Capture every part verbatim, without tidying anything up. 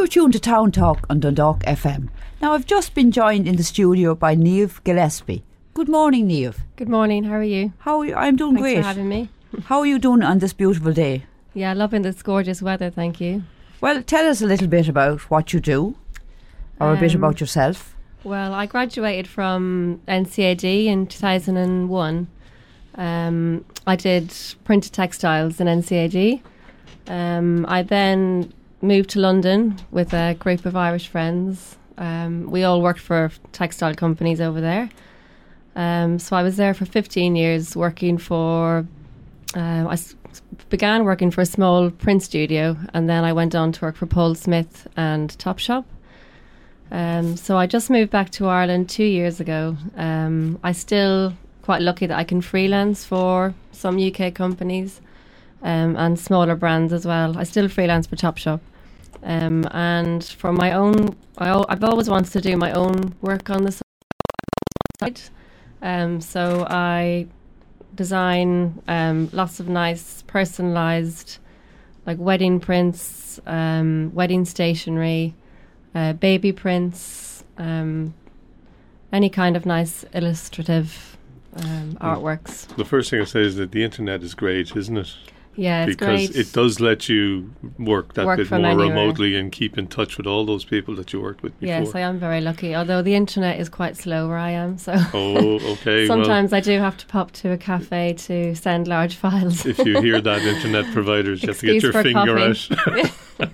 You're tuned to Town Talk on Dundalk F M. Now, I've just been joined in the studio by Niamh Gillespie. Good morning, Niamh. Good morning, how are you? How are you? I'm doing Thanks great. Thanks for having me. How are you doing on this beautiful day? Yeah, loving this gorgeous weather, thank you. Well, tell us a little bit about what you do, or Um, a bit about yourself. Well, I graduated from N C A D in two thousand one. Um, I did printed textiles in N C A D. Um, I then moved to London with a group of Irish friends. Um, we all worked for textile companies over there. Um, so I was there for fifteen years working for... Uh, I s- began working for a small print studio, and then I went on to work for Paul Smith and Topshop. Um, so I just moved back to Ireland two years ago. Um, I still quite lucky that I can freelance for some U K companies um, and smaller brands as well. I still freelance for Topshop. Um, and for my own, I al- I've always wanted to do my own work on the side. Um, so I design um, lots of nice personalised, like wedding prints, um, wedding stationery, uh, baby prints, um, any kind of nice illustrative um, artworks. The first thing I say is that the internet is great, isn't it? Yeah, it's because great. it does let you work that Work bit from more anywhere. remotely and keep in touch with all those people that you worked with before. Yes, I am very lucky, although the internet is quite slow where I am. So Oh, okay. sometimes I do have to pop to a cafe to send large files. Well, if you hear that, internet providers, you have to get Excuse your for finger coughing. out.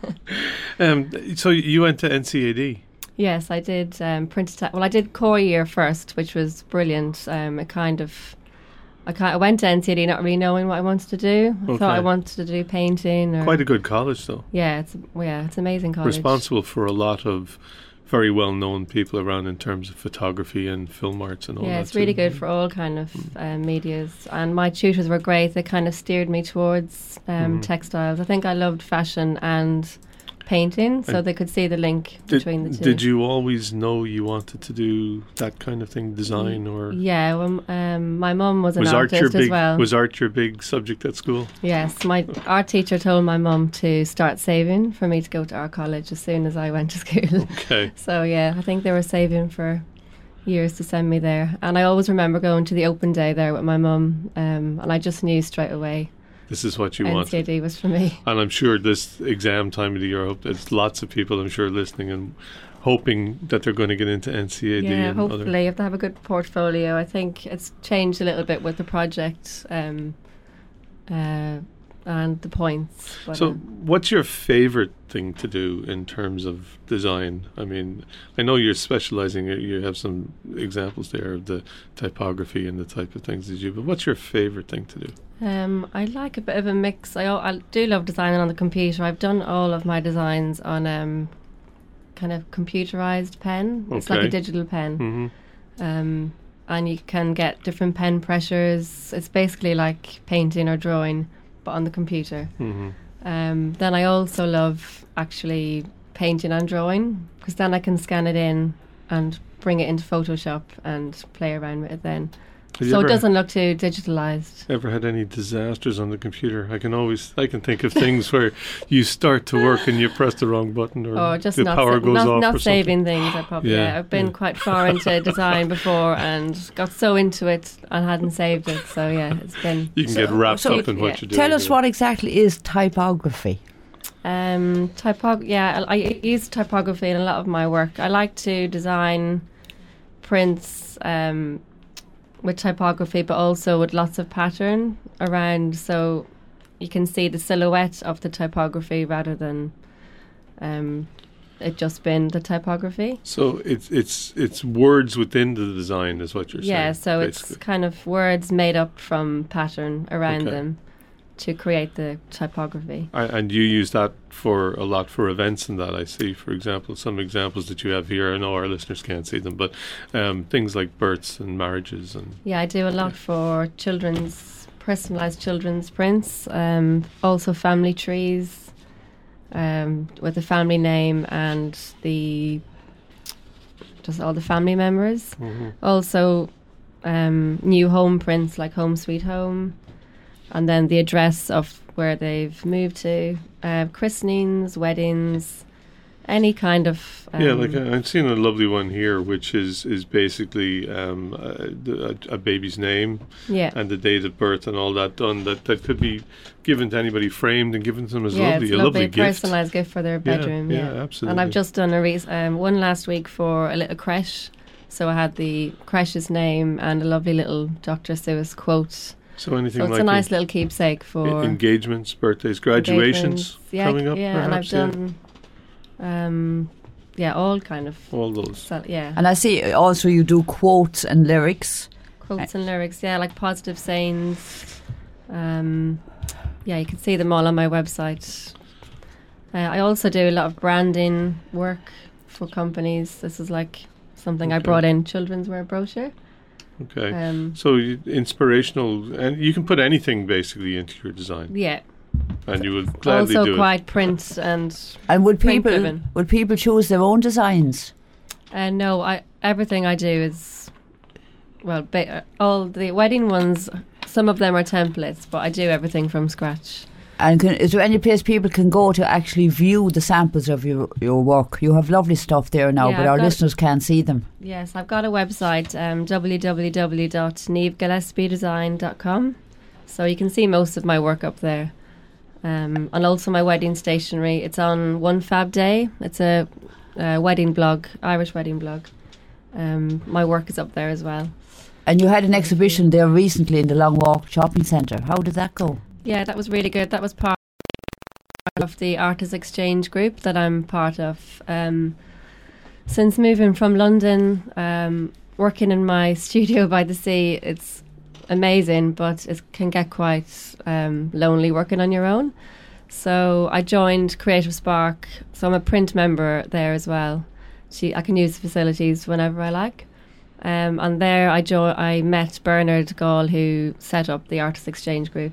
um, so you went to N C A D. Yes, I did um, printed. Te- well, I did core year first, which was brilliant. Um, it kind of, I kind, I went to N C A D not really knowing what I wanted to do. I Okay. thought I wanted to do painting. Or, Quite a good college, though. yeah, it's yeah, it's amazing college. Responsible for a lot of very well-known people around in terms of photography and film arts and all Yeah, that. it's really too. good for all kind of um, medias. And my tutors were great. They kind of steered me towards um, Mhm. textiles. I think I loved fashion and painting, so And they could see the link Did, between the two. did you always know you wanted to do that kind of thing, design or? Yeah, well, um, my mum was an Was art artist your big? as well. Was art your big subject at school? Yes, my art teacher told my mum to start saving for me to go to art college as soon as I went to school. Okay. So yeah, I think they were saving for years to send me there. And I always remember going to the open day there with my mum, um, and I just knew straight away This is what you N C A wanted. D was for me. And I'm sure this exam time of the year, I hope there's lots of people, I'm sure, listening and hoping that they're going to get into N C A D. Yeah, and hopefully other. you have to have a good portfolio. I think it's changed a little bit with the project um, uh, and the points. But, So, uh, what's your favourite thing to do in terms of design? I mean, I know you're specialising. uh, You have some examples there of the typography and the type of things that you do. But what's your favourite thing to do? Um, I like a bit of a mix. I, al- I do love designing on the computer. I've done all of my designs on um, kind of computerized pen. It's like Okay. a digital pen. Mm-hmm. Um, and you can get different pen pressures. It's basically like painting or drawing, but on the computer. Mm-hmm. Um, then I also love actually painting and drawing, because then I can scan it in and bring it into Photoshop and play around with it then. Have you So it ever- doesn't look too digitalized. Ever had any disasters on the computer? I can always, I can think of things where you start to work and you press the wrong button, or Or just the not, power sa- goes not, off, not or something. saving things. I probably Yeah, yeah, I've been yeah. quite far into design before and got so into it and hadn't saved it. So yeah, it's been. You can So- get wrapped so- up in what yeah. you're doing. Tell us yeah. what exactly is typography. Um, typog. Yeah, I, I use typography in a lot of my work. I like to design prints um, with typography, but also with lots of pattern around, so you can see the silhouette of the typography rather than um, it just being the typography. So it's it's it's words within the design, is what you're Yeah, saying. so it's basically. kind of words made up from pattern around Okay. them to create the typography. I, and you use that for a lot for events and that, I see. For example, some examples that you have here, I know our listeners can't see them, but um, things like births and marriages and Yeah, I do a lot for children's, personalised children's prints, um, also family trees um, with the family name and the just all the family members. Mhm. Also um, new home prints like Home Sweet Home, and then the address of where they've moved to, uh, christenings, weddings, Any kind of um, yeah, like I- I've seen a lovely one here, which is is basically um, a, the- a, a baby's name yeah. and the date of birth and all that done. That that could be given to anybody, framed and given to them as yeah, lovely, it's a lovely, lovely gift. personalised gift for their bedroom. yeah, Yeah, absolutely. And I've just done a re- um, one last week for a little creche. So I had the creche's name and a lovely little Doctor Seuss quote. So anything So it's like a nice en- little keepsake for e- engagements, birthdays, graduations engagements. Yeah, coming up. yeah, and I've perhaps, yeah. done, um, yeah, all kind of, all those. so, yeah, And I see also you do quotes and lyrics. quotes and lyrics. Yeah, like positive sayings. Um, yeah, you can see them all on my website. Uh, I also do a lot of branding work for companies. This is like something I Okay. brought in, children's wear brochure. Okay. Um, So you, inspirational, and you can put anything basically into your design, yeah, and you would gladly also do quite print and And would Print people driven. would people choose their own designs? uh, no, I everything I do is well, ba- uh, all the wedding ones. Some of them are templates, but I do everything from scratch. And can, is there any place people can go to actually view the samples of your, your work? You have lovely stuff there now, Yeah, but I've our got- listeners can't see them. Yes, I've got a website, um, w w w dot neve gillespie design dot com. So you can see most of my work up there. Um, and also my wedding stationery. It's on One Fab Day. It's a, a wedding blog, Irish wedding blog. Um, my work is up there as well. And you had an exhibition there recently in the Long Walk Shopping Centre. How did that go? Yeah, that was really good. That was part of the Artists Exchange group that I'm part of. Um, since moving from London, um, working in my studio by the sea, it's amazing, but it can get quite um, lonely working on your own. So I joined Creative Spark, so I'm a print member there as well. She, I can use the facilities whenever I like. Um, and there I, jo- I met Bernard Gall, who set up the Artists Exchange group.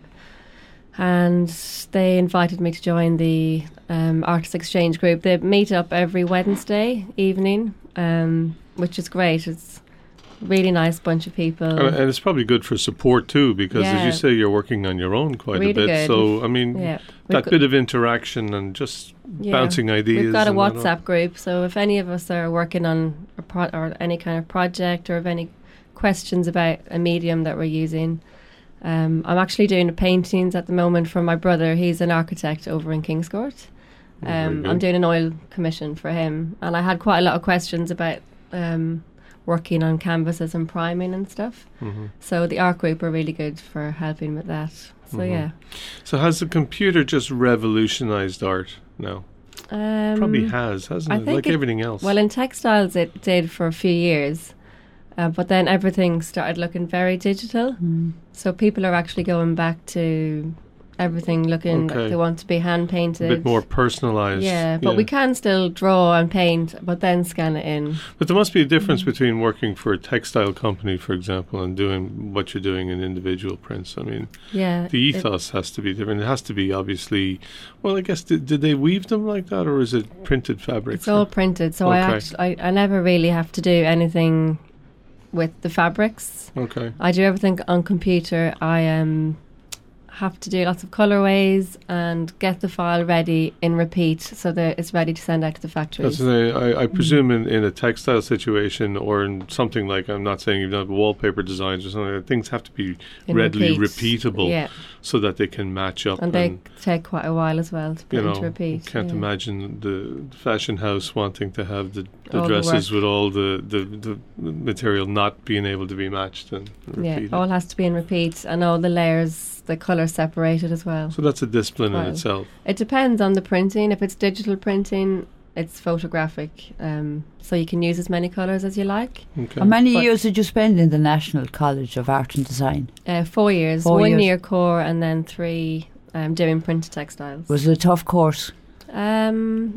And they invited me to join the um, Artists Exchange group. They meet up every Wednesday evening, um, which is great. It's a really nice bunch of people. And, and it's probably good for support too, because as Yeah. you say, you're working on your own quite Really a bit. good. So I mean, Yeah. We've that got- bit of interaction and just Yeah. bouncing ideas. We've got a and that all. WhatsApp group, so if any of us are working on a pro- or any kind of project, or have any questions about a medium that we're using, um, I'm actually doing the paintings at the moment for my brother. He's an architect over in Kingscourt. Oh, very Um, good. I'm doing an oil commission for him, and I had quite a lot of questions about um, working on canvases and priming and stuff. Mhm. So the art group are really good for helping with that. So Mhm. yeah, So has the computer just revolutionised art now? um, Probably has, hasn't I it? think Like it- everything else. Well, in textiles, it did for a few years, uh, but then everything started looking very digital. Mm. So people are actually going back to everything looking like Okay. they want to be hand a painted. bit more personalised. Yeah, but we can still draw and paint, but then scan it in. But there must be a Mm. difference between working for a textile company, for example, and doing what you're doing in individual prints. I mean, Yeah, the it- ethos has to be different. It has to be obviously. Well, I guess did, did they weave them like that, or is it printed fabric? It's all printed, so I Okay. actually I, I never really have to do anything with the fabrics. Okay. I do everything on computer. I um have to do lots of colorways and get the file ready in repeat so that it's ready to send out to the factories. That's the, I, Mm. I presume in, in a textile situation or in something like, I'm not saying you've done wallpaper designs or something, things have to be In readily repeat. repeatable Yeah, so that they can match up. and they take quite a while as well to put you into know, repeat. can't yeah. imagine the fashion house wanting to have the, the All the dresses work. with all the, the, the material not being able to be matched and Yeah, repeated. all has to be in repeat, and all the layers, the colour separated as well. So that's a discipline in Wow. itself. It depends on the printing. If it's digital printing, it's photographic, um, so you can use as many colours as you like. Okay. How many But- years did you spend in the National College of Art and Design? Uh, four years, Four one years. year core, and then three um, doing printed textiles. Was it a tough course? Um,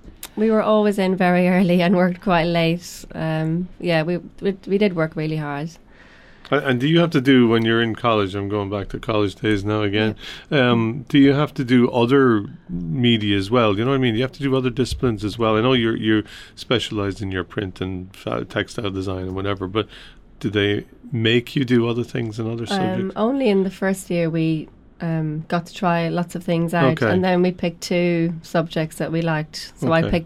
we were always in very early and worked quite late. Um, yeah, we, we we did work really hard. A- And do you have to do, when you're in college, I'm going back to college days now again, um, do you have to do other media as well? You know what I mean? You have to do other disciplines as well. I know you're, you're specialised in your print and fa- textile design and whatever, but do they make you do other things and other Um, subjects? only in the first year we um, got to try lots of things out, Okay. and then we picked two subjects that we liked. So I Okay. picked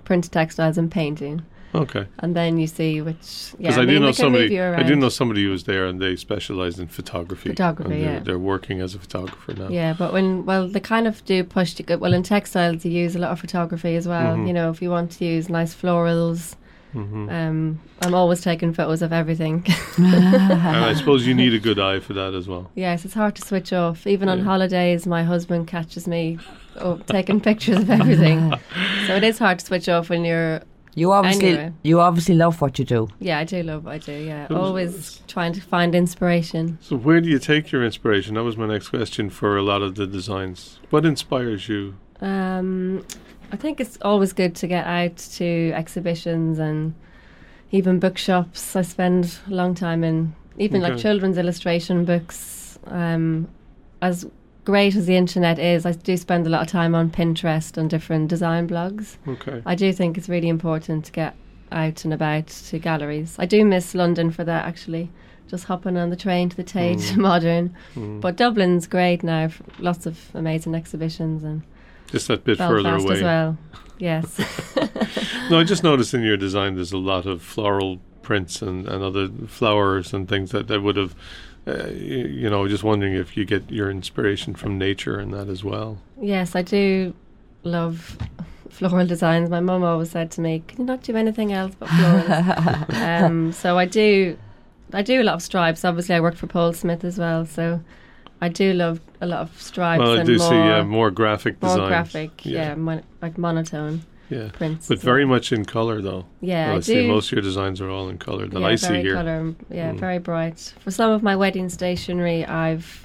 printed textiles and painting. Okay. And then you see which. Yeah, Because I, I, do mean, know they can somebody. move you I do around. know somebody who was there, and they specialised in photography. Photography, and they're, yeah. They're working as a photographer now. Yeah, but when well, they kind of do push to go. Well, in textiles, you use a lot of photography as well. Mhm. You know, if you want to use nice florals, hmm um, I'm always taking photos of everything. And I suppose you need a good eye for that as well. Yes, it's hard to switch off. Even on Yeah. holidays, my husband catches me oh, taking pictures of everything. So it is hard to switch off when you're. You obviously, Anyway. you obviously love what you do. Yeah, I do love. I do. Yeah, So- always trying to find inspiration. So where do you take your inspiration? That was my next question for a lot of the designs. What inspires you? Um, I think it's always good to get out to exhibitions and even bookshops. I spend a long time in even like Okay. children's illustration books. Um, as great as the internet is, I do spend a lot of time on Pinterest and different design blogs. Okay. I do think it's really important to get out and about to galleries. I do miss London for that, actually. Just hopping on the train to the Tate Mm. Modern. Mm. But Dublin's great now. f- Lots of amazing exhibitions, and Just that bit further Belfast away. as well. Yes. No, I just noticed in your design there's a lot of floral prints and, and other flowers and things that, that would have, uh, you, you know, just wondering if you get your inspiration from nature and that as well. Yes, I do love floral designs. My mum always said to me, "Can you not do anything else but florals?" um, so I do, I do a lot of stripes. Obviously, I worked for Paul Smith as well, so I do love a lot of stripes. Well, I and do more, see uh, more graphic more designs. graphic, yeah, Yeah. mon- like monotone Yeah. prints. But as very well. much in colour, though. yeah, Well, I, I see do. most of your designs are all in colour that yeah, I see very here. colour, yeah, Mm. very bright. For some of my wedding stationery, I've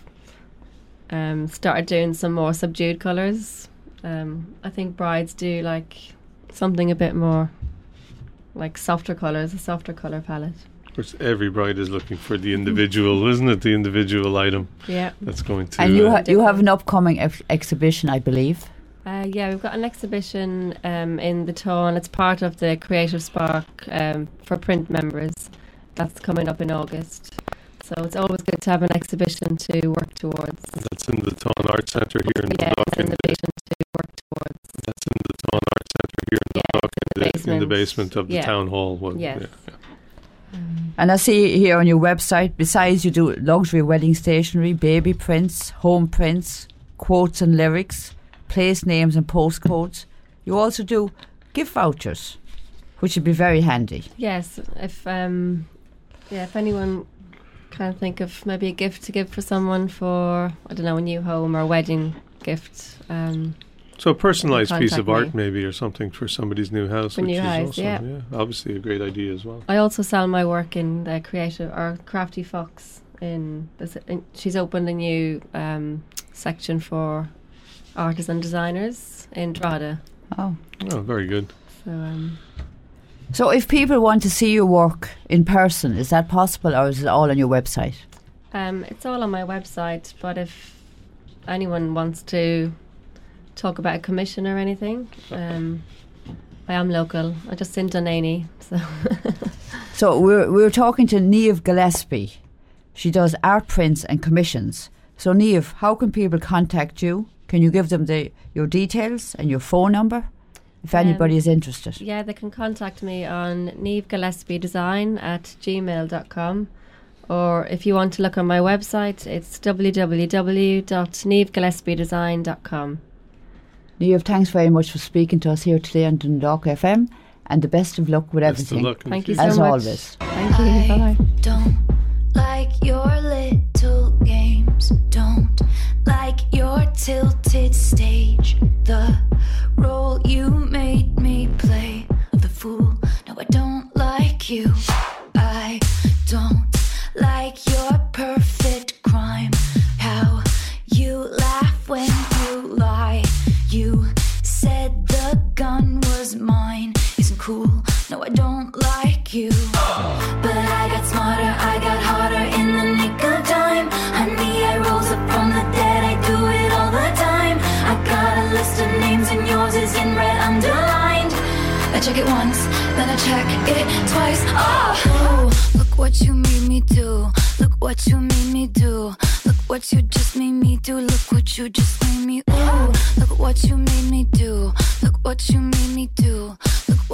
um, started doing some more subdued colours. Um, I think brides do like something a bit more like softer colours, a softer colour palette. Of course, every bride is looking for the individual, isn't it? The individual item Yeah. that's going to. And you, uh, ha- you have an upcoming ex- exhibition, I believe. Uh, yeah, we've got an exhibition um, in the Tawn. It's part of the Creative Spark um, for print members. That's coming up in August. So it's always good to have an exhibition to work towards. that's in the Tawn Art Centre here in Yeah, Dundalk. it's an invitation to work towards. That's in the Tawn Art Centre here in Yeah, Dundalk, in the in, the, in the basement. basement of the Yeah. town hall. Well, Yes. yeah, yeah. And I see here on your website, besides you do luxury wedding stationery, baby prints, home prints, quotes and lyrics, place names and postcodes, you also do gift vouchers, which would be very handy. Yes, if um, yeah, if anyone can think of maybe a gift to give for someone for, I don't know, a new home or a wedding gift. Um, So a personalised piece Contact of art, me. maybe, or something for somebody's new house, For which new is house, awesome. yeah. Obviously a great idea as well. I also sell my work in the creative or Crafty Fox. In, this, in she's opened a new um, section for artists and designers in Drogheda. Oh. Oh, very good. So um, So if people want to see your work in person, is that possible, or is it all on your website? um, it's all on my website. But if anyone wants to talk about a commission or anything, um, I am local. I just in Dunaney, so So we're we're talking to Niamh Gillespie. She does art prints and commissions. So Niamh, how can people contact you? Can you give them the your details and your phone number if Um, anybody is interested? yeah, they can contact me on Niamh Gillespie Design at gmail dot com, or if you want to look on my website, it's w w w dot niamh gillespie design dot com. Niamh, thanks very much for speaking to us here today on Dundalk F M, and the best of luck with Best of everything. luck in the Thank you future. so As much. always. Thank you. I Bye bye. don't like your little games. Don't like your tilted stage. The role you made me play of the fool. No, I don't like you. I don't like your perfect crime. How you laugh when you lie. You said the gun was mine. Isn't cool. No, I don't like you. But I got smarter, I got harder in the nick of time. Honey, I rose up from the dead, I do it all the time. I got a list of names and yours is in red underlined. I check it once, then I check it twice. Oh, look what you made me do. Look what you made me do. Look what you just made me do. Look what you just made me. Ooh, look what you made me do. Look what you made me do. Look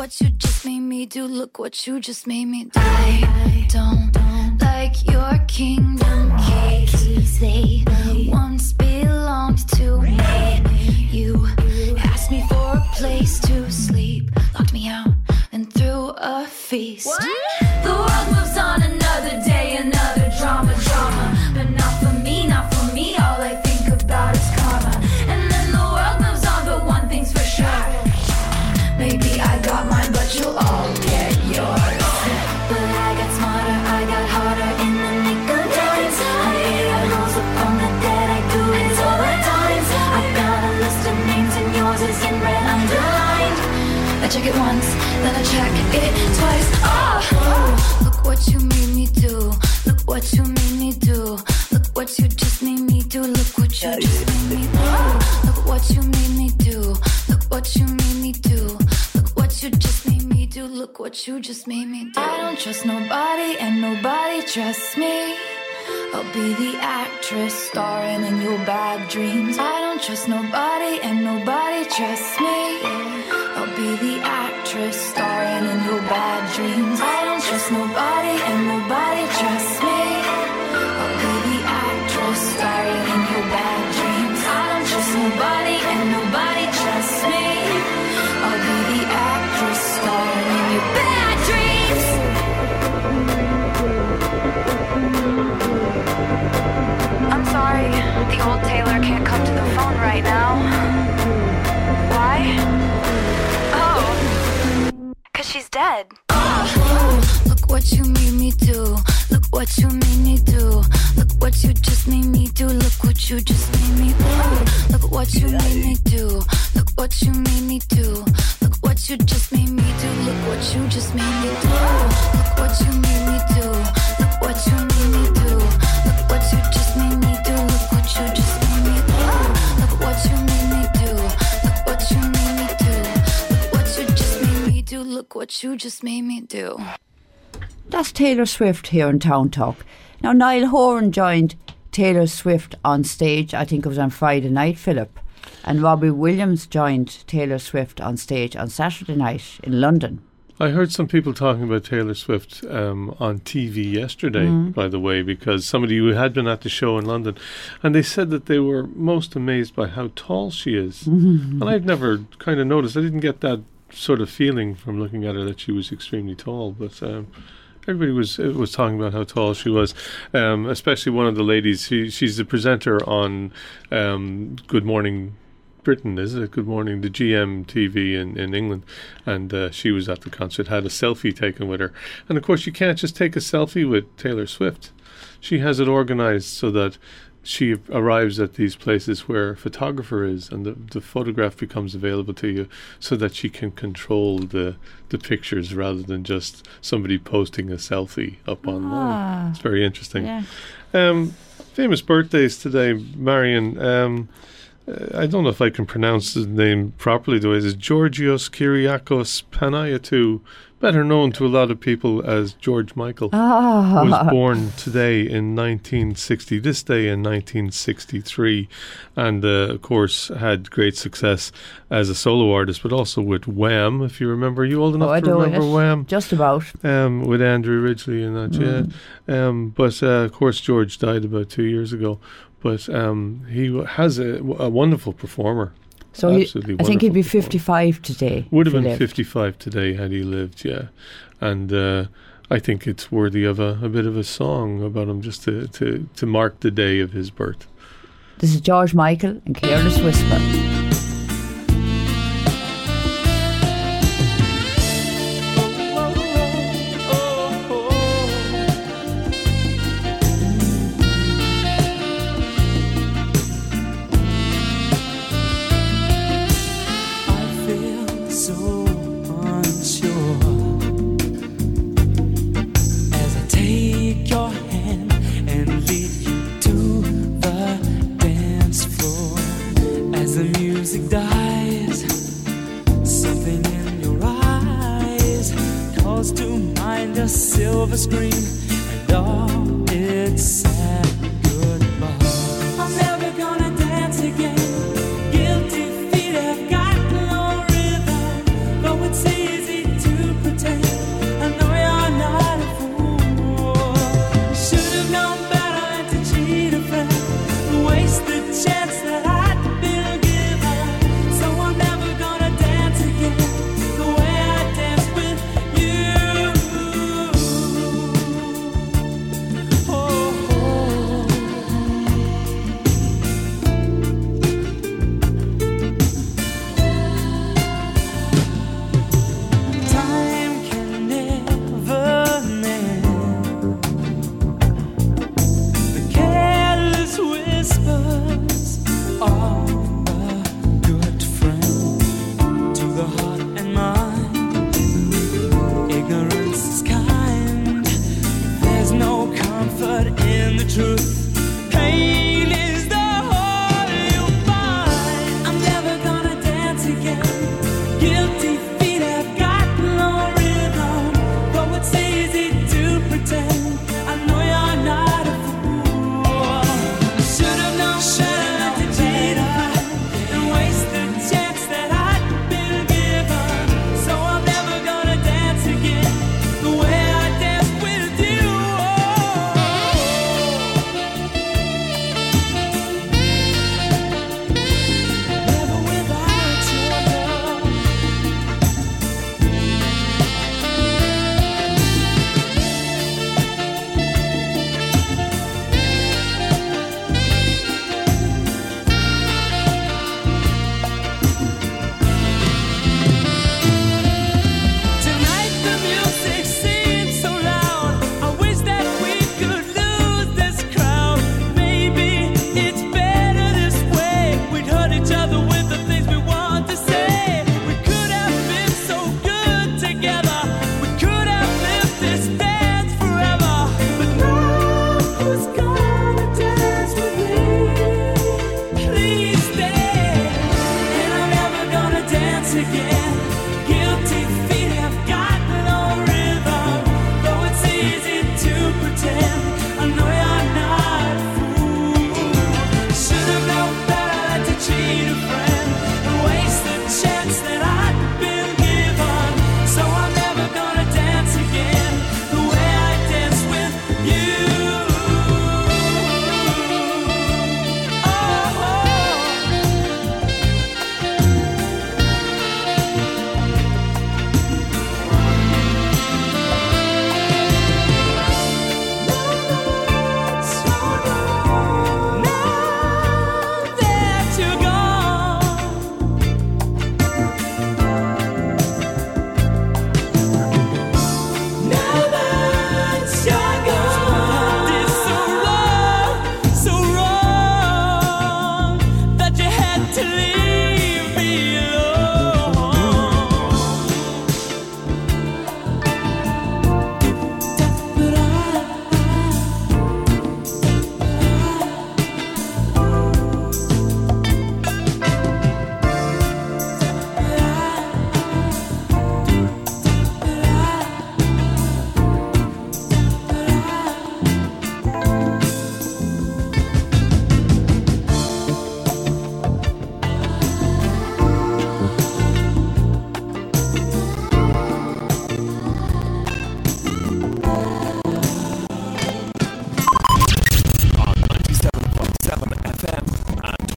what you just made me do. Look what you just made me do. I don't like your kingdom keys. They once belonged to me. You asked me for a place to sleep, locked me out and threw a feast. What? The world moves on, another day, another drama, drama. But not for me, not for me. All I think about is karma. And then the world moves on, but one thing's for sure. Maybe I got mine, but you'll all get yours. But I got smarter, I got harder in the nick of time. I rose up from the dead, I do it all the times. I've got a list of names and yours is in red underlined. I check it once, then I check it twice. Oh, look what you made me do. Look what you made me do. Look what you just made me do. Look what you just made me do. Look what you made me do. Look what you made me do. Look what you just made me do. Look what you just made me do. I don't trust nobody and nobody trusts me. I'll be the actress starring in your bad dreams. I don't trust nobody and nobody trusts me. I'll be the actress starring in your bad dreams. I don't trust nobody and nobody trusts me. I'll be the actress starring in your bad dreams. I don't trust nobody and nobody trusts me. I'll be the actress starring in your bad dreams. I'm sorry, the old Taylor can't come to the phone right now. Why? Oh, 'cause she's dead. Oh, look what you made me do. Look what you made me do. Look what you just made me do. Look what you just made me do. Look what you made me do. Look what you made me do. Look what you just made me do. Look what you just made me do. Look what you made me do. Look what you made me do. Look what you just made me do. Look what you just made me do. Look what you made me do. Look what you made me do. Look what you just made me do. Look what you just made me do. That's Taylor Swift here in Town Talk. Now, Niall Horan joined Taylor Swift on stage, I think it was on Friday night, Philip. And Robbie Williams joined Taylor Swift on stage on Saturday night in London. I heard some people talking about Taylor Swift um, on T V yesterday, mm. by the way, because somebody who had been at the show in London, and they said that they were most amazed by how tall she is. Mm-hmm. And I've never kind of noticed. I didn't get that sort of feeling from looking at her that she was extremely tall, but um, everybody was uh, was talking about how tall she was, um, especially one of the ladies. She, she's the presenter on um, Good Morning Britain, is it? Good Morning, the G M T V in, in England, and uh, she was at the concert, had a selfie taken with her. And of course you can't just take a selfie with Taylor Swift. She has it organised so that she arrives at these places where a photographer is, and the, the photograph becomes available to you so that she can control the the pictures rather than just somebody posting a selfie up ah. online. It's very interesting. Yeah. Um, famous birthdays today, Marion. Um, I don't know if I can pronounce his name properly, though. It is Georgios Kyriakos Panayiotou, better known to a lot of people as George Michael, oh. was born today in nineteen sixty, this day in nineteen sixty-three, and uh, of course had great success as a solo artist, but also with Wham, if you remember. Are you old enough oh, I to remember it. Wham? Just about. Um, with Andrew Ridgeley and that, mm. yeah. Um, but uh, of course George died about two years ago. But um, he w- has a, a wonderful performer. So he, I think he'd be fifty-five today. Would have been lived. fifty-five today had he lived, yeah. And uh, I think it's worthy of a, a bit of a song about him, just to, to, to mark the day of his birth. This is George Michael and Careless Whisper. Silver screen and all its sad goodbye. I'm never gonna dance again. Guilty feet have got no rhythm, though it's easy to dance again.